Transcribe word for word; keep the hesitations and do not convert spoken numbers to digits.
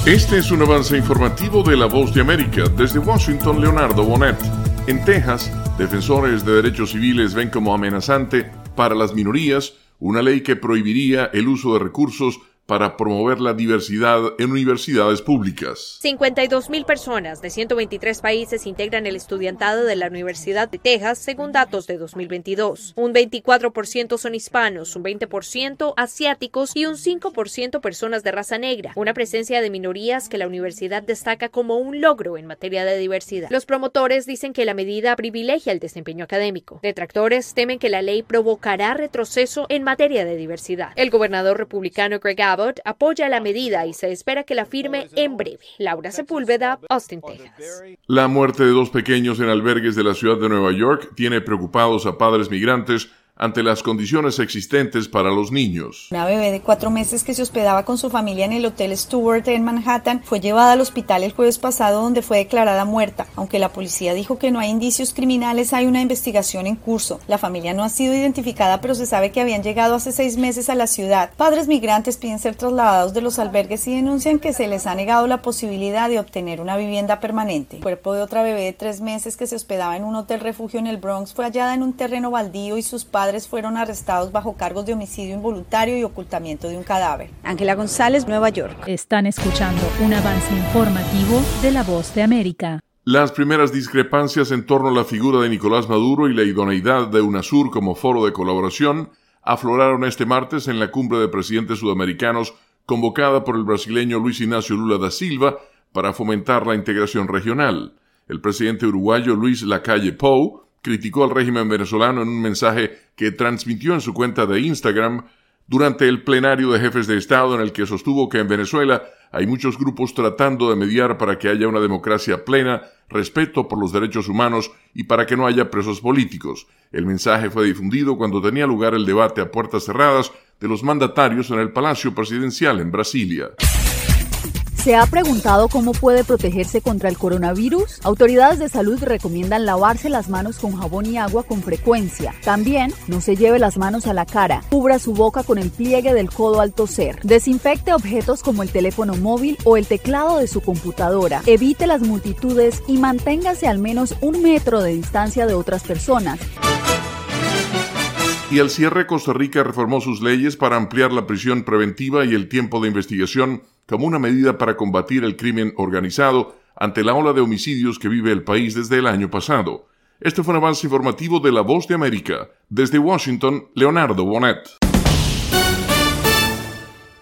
Este es un avance informativo de La Voz de América. Desde Washington, Leonardo Bonet. En Texas, defensores de derechos civiles ven como amenazante para las minorías una ley que prohibiría el uso de recursos para promover la diversidad en universidades públicas. cincuenta y dos mil personas de ciento veintitrés países integran el estudiantado de la Universidad de Texas, según datos de dos mil veintidós. Un veinticuatro por ciento son hispanos, un veinte por ciento asiáticos y un cinco por ciento personas de raza negra, una presencia de minorías que la universidad destaca como un logro en materia de diversidad. Los promotores dicen que la medida privilegia el desempeño académico. Detractores temen que la ley provocará retroceso en materia de diversidad. El gobernador republicano Greg Abbott apoya la medida y se espera que la firme en breve. Laura Sepúlveda, Austin, Texas. La muerte de dos pequeños en albergues de la ciudad de Nueva York tiene preocupados a padres migrantes ante las condiciones existentes para los niños. Una bebé de cuatro meses que se hospedaba con su familia en el Hotel Stewart en Manhattan fue llevada al hospital el jueves pasado, donde fue declarada muerta. Aunque la policía dijo que no hay indicios criminales, hay una investigación en curso. La familia no ha sido identificada, pero se sabe que habían llegado hace seis meses a la ciudad. Padres migrantes piden ser trasladados de los albergues y denuncian que se les ha negado la posibilidad de obtener una vivienda permanente. El cuerpo de otra bebé de tres meses que se hospedaba en un hotel refugio en el Bronx fue hallada en un terreno baldío y sus padres padres fueron arrestados bajo cargos de homicidio involuntario y ocultamiento de un cadáver. Ángela González, Nueva York. Están escuchando un avance informativo de La Voz de América. Las primeras discrepancias en torno a la figura de Nicolás Maduro y la idoneidad de UNASUR como foro de colaboración afloraron este martes en la cumbre de presidentes sudamericanos convocada por el brasileño Luis Ignacio Lula da Silva para fomentar la integración regional. El presidente uruguayo Luis Lacalle Pou criticó al régimen venezolano en un mensaje que transmitió en su cuenta de Instagram durante el plenario de jefes de Estado, en el que sostuvo que en Venezuela hay muchos grupos tratando de mediar para que haya una democracia plena, respeto por los derechos humanos y para que no haya presos políticos. El mensaje fue difundido cuando tenía lugar el debate a puertas cerradas de los mandatarios en el Palacio Presidencial en Brasilia. ¿Se ha preguntado cómo puede protegerse contra el coronavirus? Autoridades de salud recomiendan lavarse las manos con jabón y agua con frecuencia. También, no se lleve las manos a la cara. Cubra su boca con el pliegue del codo al toser. Desinfecte objetos como el teléfono móvil o el teclado de su computadora. Evite las multitudes y manténgase al menos un metro de distancia de otras personas. Y al cierre, Costa Rica reformó sus leyes para ampliar la prisión preventiva y el tiempo de investigación como una medida para combatir el crimen organizado ante la ola de homicidios que vive el país desde el año pasado. Este fue un avance informativo de La Voz de América. Desde Washington, Leonardo Bonet.